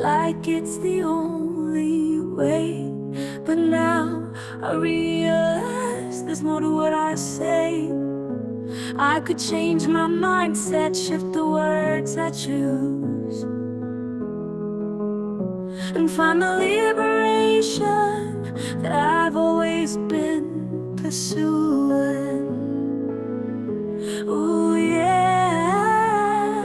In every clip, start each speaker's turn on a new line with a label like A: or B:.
A: like it's the only way. But now I realize there's more to what I say. I could change my mindset, shift the words I choose, and find the liberation that I've always been pursuing. Ooh, yeah.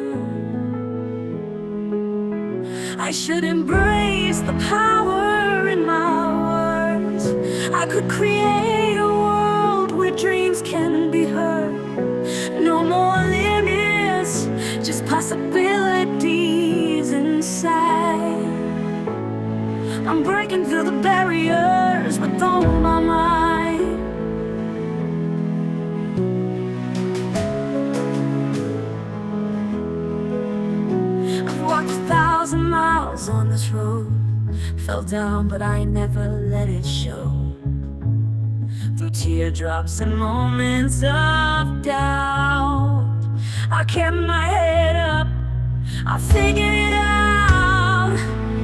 A: I should embrace the power in my words. I could create a world where dreams can be heard. No more limits, just possibilities inside. I'm breaking through the barriers with all my might. I've walked 1,000 miles on this road, fell down but I never let it show. Through teardrops and moments of doubt, I kept my head up, I figured it out.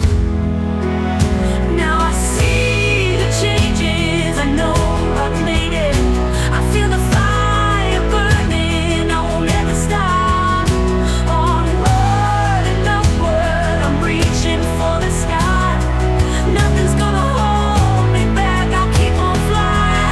A: Now I see the changes, I know I've made it. I feel the fire burning, I won't ever stop. Onward and upward, I'm reaching for the sky. Nothing's gonna hold me back, I'll keep on flying.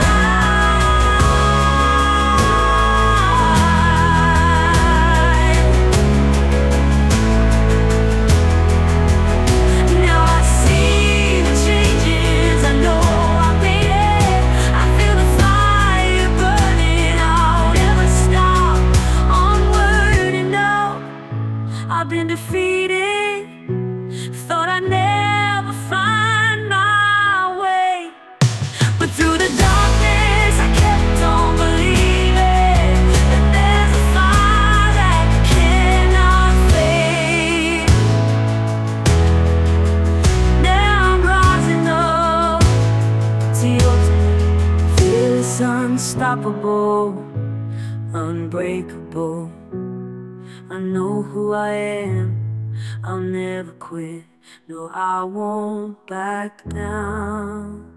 A: Now I see the changes, I know I made it. I feel the fire burning, I'll never stop. Onward and out, I've been defeated, thought I'd never find my way. But through the darkness I kept on believing that there's a fire that cannot fade. Now I'm rising up to your fearless, unstoppable, unbreakable. I know who I am, I'll never quit. No, I won't back down.